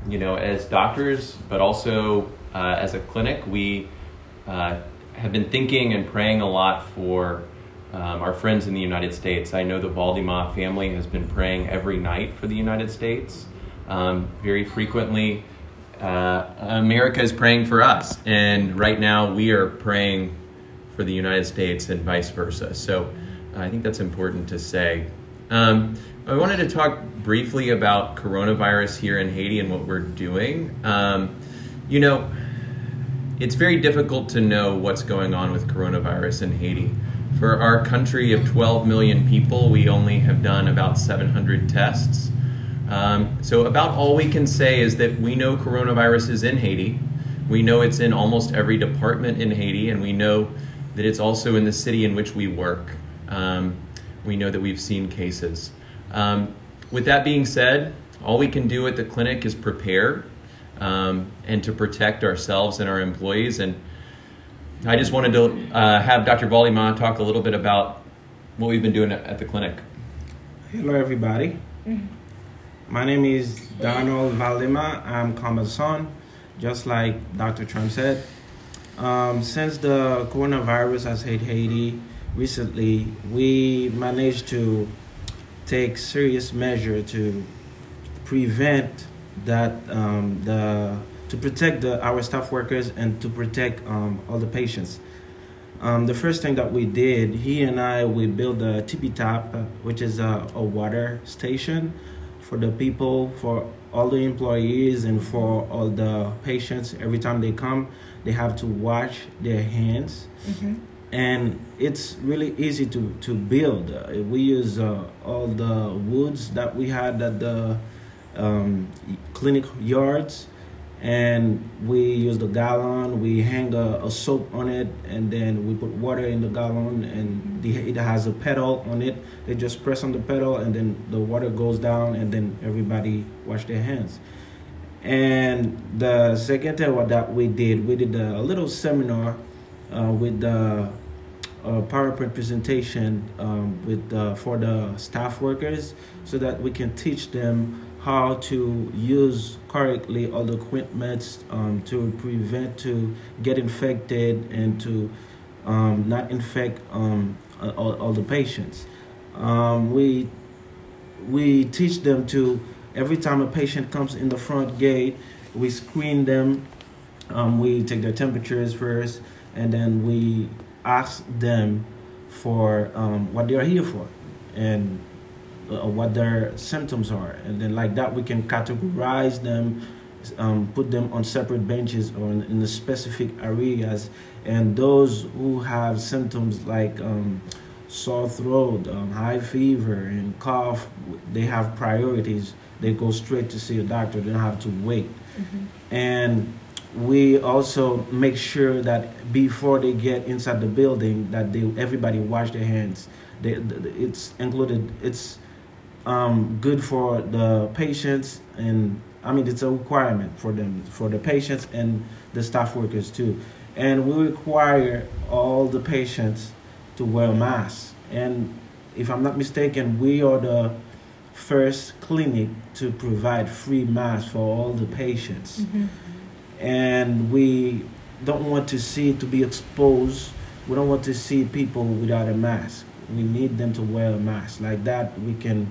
as doctors, but also as a clinic, we have been thinking and praying a lot for our friends in the United States. I know the Valdemar family has been praying every night for the United States. Very frequently, America is praying for us, and right now we are praying for the United States and vice versa. So I think that's important to say. I wanted to talk briefly about coronavirus here in Haiti and what we're doing. It's very difficult to know what's going on with coronavirus in Haiti. For our country of 12 million people, we only have done about 700 tests. So about all we can say is that we know coronavirus is in Haiti. We know it's in almost every department in Haiti, and we know that it's also in the city in which we work. We know that we've seen cases. With that being said, all we can do at the clinic is prepare and to protect ourselves and our employees. And I just wanted to have Dr. Valdemar talk a little bit about what we've been doing at the clinic. Hello, everybody. My name is Donald Valdemar. I'm Kama's son, just like Dr. Trump said. Since the coronavirus has hit Haiti recently, we managed to take serious measure to prevent that, to protect our staff workers and to protect all the patients. The first thing that we did, he and I, we built a tippy tap, which is a water station for the people, for all the employees and for all the patients. Every time they come, they have to wash their hands. And it's really easy to build. We use all the woods that we had at the clinic yards, and we use the gallon. We hang a soap on it, and then we put water in the gallon, and it has a pedal on it. They just press on the pedal, and then the water goes down, and then everybody wash their hands. And the second thing that we did a little seminar with the PowerPoint presentation for the staff workers, so that we can teach them how to use correctly all the equipment to prevent to get infected and to not infect all the patients. We teach them to, every time a patient comes in the front gate, we screen them. We take their temperatures first, and then we ask them for what they are here for and what their symptoms are. And then like that, we can categorize them, put them on separate benches or in the specific areas. And those who have symptoms like sore throat, high fever, and cough, they have priorities. They go straight to see a doctor. They don't have to wait. And we also make sure that before they get inside the building, that everybody wash their hands. It's included. It's good for the patients, and I mean it's a requirement for them, for the patients and the staff workers too. And we require all the patients to wear masks. And if I'm not mistaken, we are the first clinic to provide free masks for all the patients. And we don't want to see it to be exposed. We don't want to see people without a mask. We need them to wear a mask. Like that, we can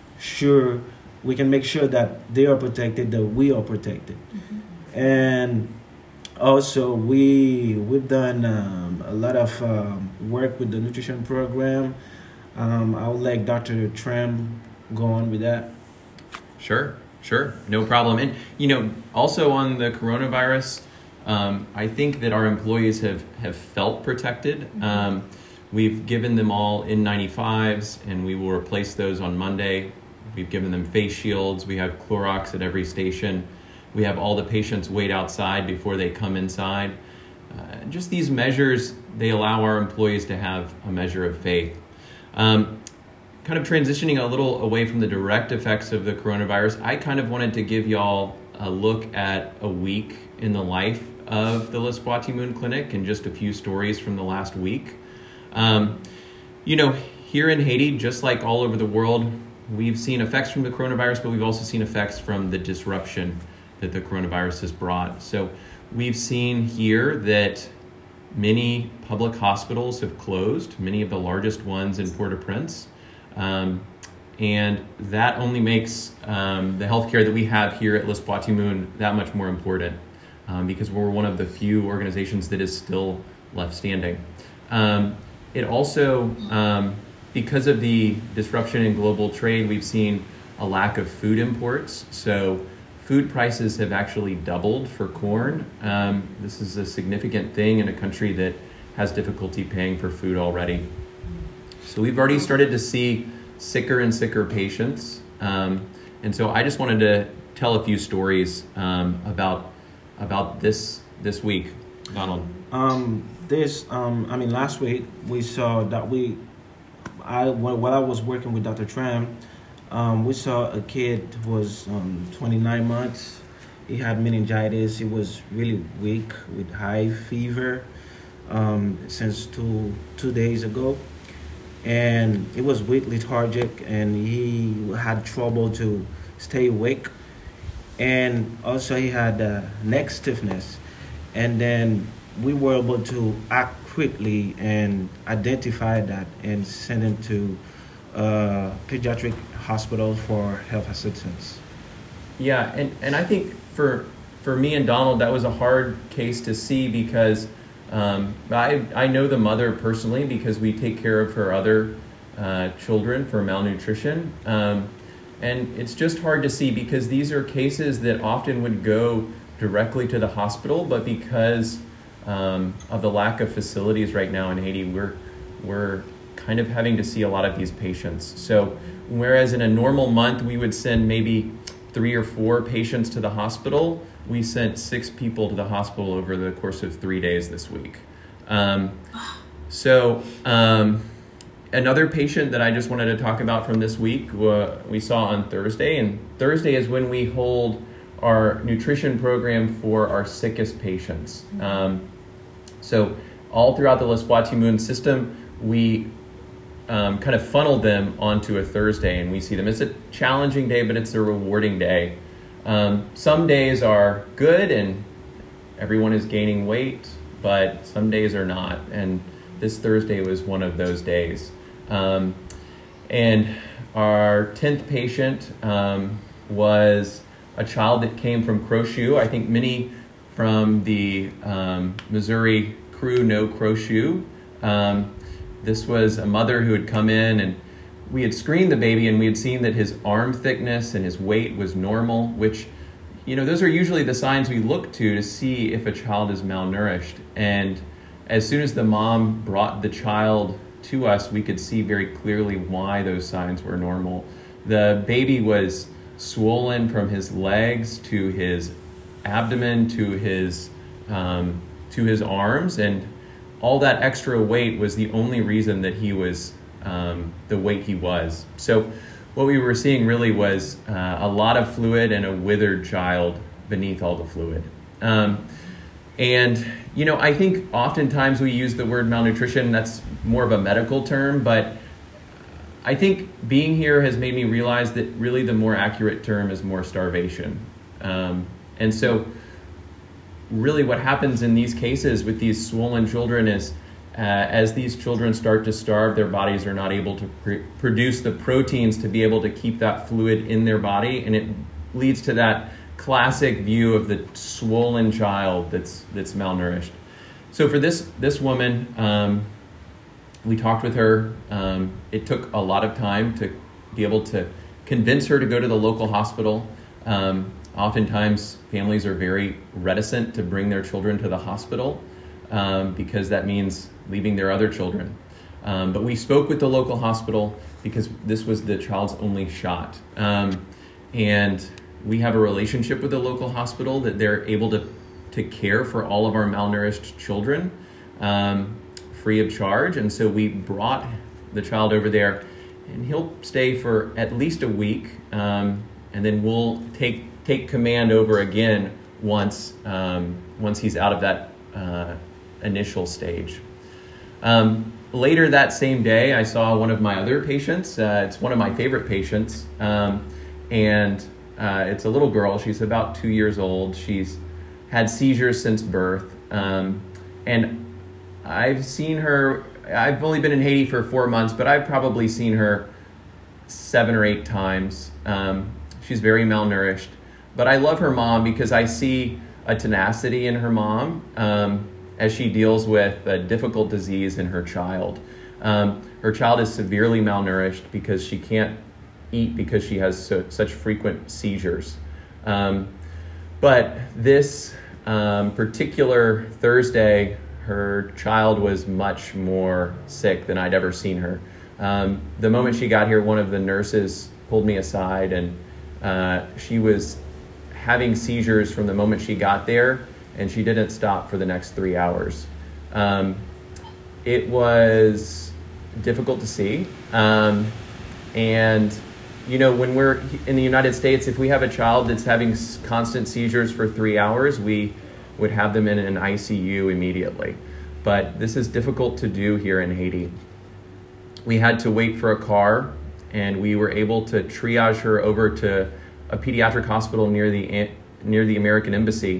make sure that they are protected, that we are protected. And also, we've done a lot of work with the nutrition program. I would like Dr. Trem go on with that. Sure, no problem. And, also on the coronavirus, I think that our employees have felt protected. We've given them all N95s, and we will replace those on Monday. We've given them face shields. We have Clorox at every station. We have all the patients wait outside before they come inside. Just these measures, they allow our employees to have a measure of faith. Kind of transitioning a little away from the direct effects of the coronavirus, I kind of wanted to give y'all a look at a week in the life of the L'Espoir-Ti-Moun Clinic and just a few stories from the last week. Here in Haiti, just like all over the world, we've seen effects from the coronavirus, but we've also seen effects from the disruption that the coronavirus has brought. So we've seen here that many public hospitals have closed, many of the largest ones in Port-au-Prince. And that only makes the healthcare that we have here at L'Espoir Timoun that much more important, because we're one of the few organizations that is still left standing. It also, because of the disruption in global trade, we've seen a lack of food imports. So food prices have actually doubled for corn. This is a significant thing in a country that has difficulty paying for food already. So we've already started to see sicker and sicker patients. And so I just wanted to tell a few stories about this week. Donald. Last week we saw that while I was working with Dr. Tram, we saw a kid who was 29 months. He had meningitis. He was really weak with high fever since two days ago. And he was weak, lethargic, and he had trouble to stay awake. And also he had neck stiffness. And then we were able to act quickly and identify that and send him to pediatric hospital for health assistance. Yeah, and I think for me and Donald, that was a hard case to see because I know the mother personally because we take care of her other children for malnutrition. And it's just hard to see because these are cases that often would go directly to the hospital, but because of the lack of facilities right now in Haiti, we're kind of having to see a lot of these patients. So whereas in a normal month we would send maybe 3 or 4 patients to the hospital, we sent 6 people to the hospital over the course of 3 days this week. Another patient that I just wanted to talk about from this week, we saw on Thursday, and Thursday is when we hold our nutrition program for our sickest patients. So all throughout the L'Espoir Timoun system, we kind of funnel them onto a Thursday and we see them. It's a challenging day, but it's a rewarding day. Some days are good and everyone is gaining weight, but some days are not. And this Thursday was one of those days. And our 10th patient was a child that came from Crochu. I think many from the Missouri crew know Crochu. This was a mother who had come in and we had screened the baby and we had seen that his arm thickness and his weight was normal, which, those are usually the signs we look to see if a child is malnourished. And as soon as the mom brought the child to us, we could see very clearly why those signs were normal. The baby was swollen from his legs to his abdomen to his arms, and all that extra weight was the only reason that he was the weight he was. So what we were seeing really was a lot of fluid and a withered child beneath all the fluid. I think oftentimes we use the word malnutrition, that's more of a medical term, but I think being here has made me realize that really the more accurate term is more starvation. And so really what happens in these cases with these swollen children is as these children start to starve, their bodies are not able to produce the proteins to be able to keep that fluid in their body, and it leads to that classic view of the swollen child that's malnourished. So for this woman, we talked with her. It took a lot of time to be able to convince her to go to the local hospital. Oftentimes, families are very reticent to bring their children to the hospital because that means leaving their other children. But we spoke with the local hospital because this was the child's only shot. And we have a relationship with the local hospital that they're able to care for all of our malnourished children free of charge. And so we brought the child over there, and he'll stay for at least a week, and then we'll take command over again once he's out of that initial stage. Later that same day, I saw one of my other patients. It's one of my favorite patients, and It's a little girl. She's about 2 years old. She's had seizures since birth. And I've seen her, I've only been in Haiti for 4 months, but I've probably seen her 7 or 8 times. She's very malnourished. But I love her mom because I see a tenacity in her mom as she deals with a difficult disease in her child. Her child is severely malnourished because she can't eat because she has such frequent seizures. But this particular Thursday, her child was much more sick than I'd ever seen her. The moment she got here, one of the nurses pulled me aside, and she was having seizures from the moment she got there, and she didn't stop for the next 3 hours. It was difficult to see. And, you know, when we're in the United States, if we have a child that's having constant seizures for 3 hours, we would have them in an ICU immediately. But this is difficult to do here in Haiti. We had to wait for a car, and we were able to triage her over to a pediatric hospital near the American Embassy.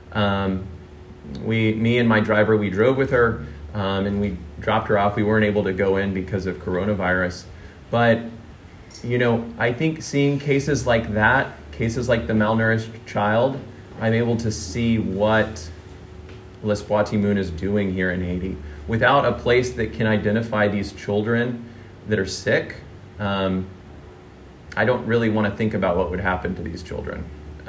Me and my driver, we drove with her, and we dropped her off. We weren't able to go in because of coronavirus. But, you know, I think seeing cases like that, cases like the malnourished child, I'm able to see what L'Espoir Timoun is doing here in Haiti. Without a place that can identify these children that are sick, I don't really want to think about what would happen to these children.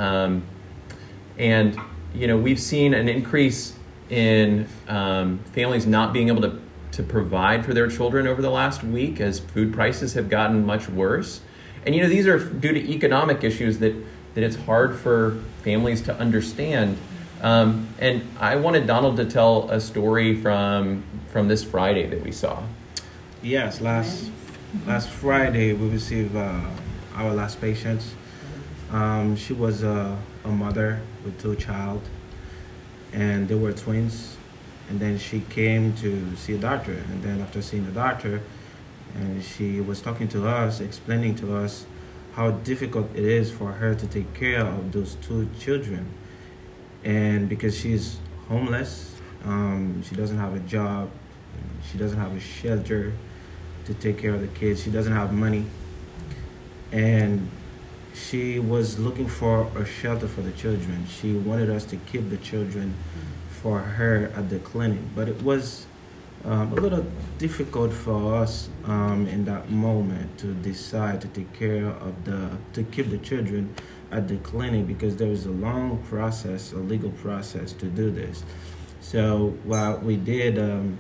And, you know, we've seen an increase in families not being able to provide for their children over the last week as food prices have gotten much worse. And, you know, these are due to economic issues that it's hard for families to understand. And I wanted Donald to tell a story from this Friday that we saw. Yes, last Friday we received our last patient. She was a mother with 2 child, and they were twins. And then she came to see a doctor. And then after seeing the doctor, and she was talking to us, explaining to us how difficult it is for her to take care of those 2 children. And because she's homeless, she doesn't have a job, she doesn't have a shelter to take care of the kids, she doesn't have money. And she was looking for a shelter for the children. She wanted us to keep the children for her at the clinic, but it was a little difficult for us in that moment to decide to take care of to keep the children at the clinic, because there is a long process, a legal process to do this. So what we did,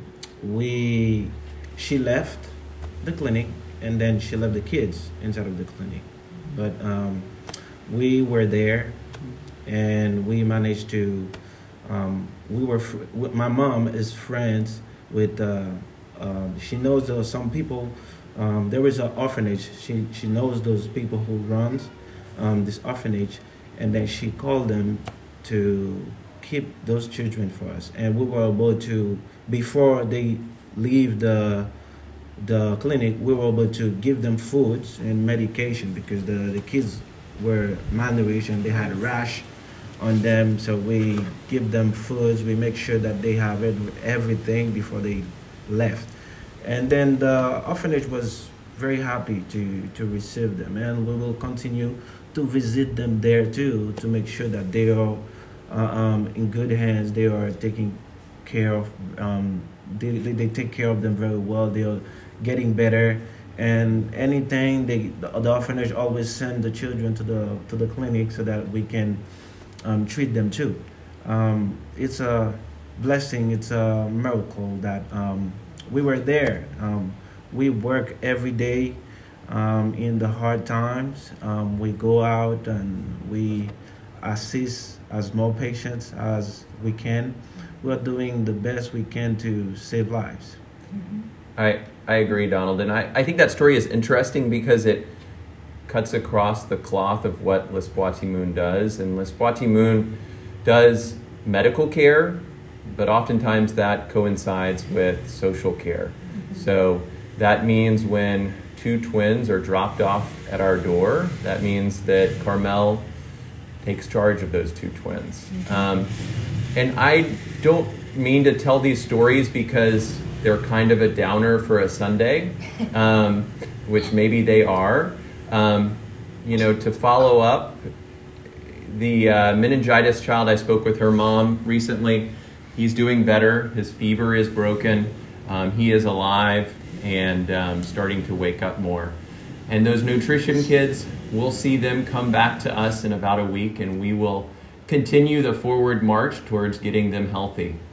she left the clinic, and then she left the kids inside of the clinic. But we were there, and we managed to. My mom is friends with. She knows some people. There is an orphanage. She knows those people who runs this orphanage, and then she called them to keep those children for us. And we were able to, before they leave the clinic, we were able to give them foods and medication, because the kids were malnourished and they had a rash on them. So we give them foods, we make sure that they have everything before they left. And then the orphanage was very happy to receive them, and we will continue to visit them there too, to make sure that they are in good hands, they are taking care of, they take care of them very well, they are getting better. And anything, the orphanage always send the children to the clinic so that we can treat them too. It's a blessing, it's a miracle that we were there. We work every day in the hard times. We go out and we assist as more patients as we can. We are doing the best we can to save lives. I agree, Donald. And I think that story is interesting because it cuts across the cloth of what L'Espoir Timoun does. And L'Espoir Timoun does medical care, but oftentimes that coincides with social care. So that means when 2 twins are dropped off at our door, that means that Carmel takes charge of those 2 twins. And I don't mean to tell these stories because they're kind of a downer for a Sunday, which maybe they are. To follow up, the meningitis child, I spoke with her mom recently. He's doing better. His fever is broken. He is alive and starting to wake up more. And those nutrition kids, we'll see them come back to us in about a week, and we will continue the forward march towards getting them healthy.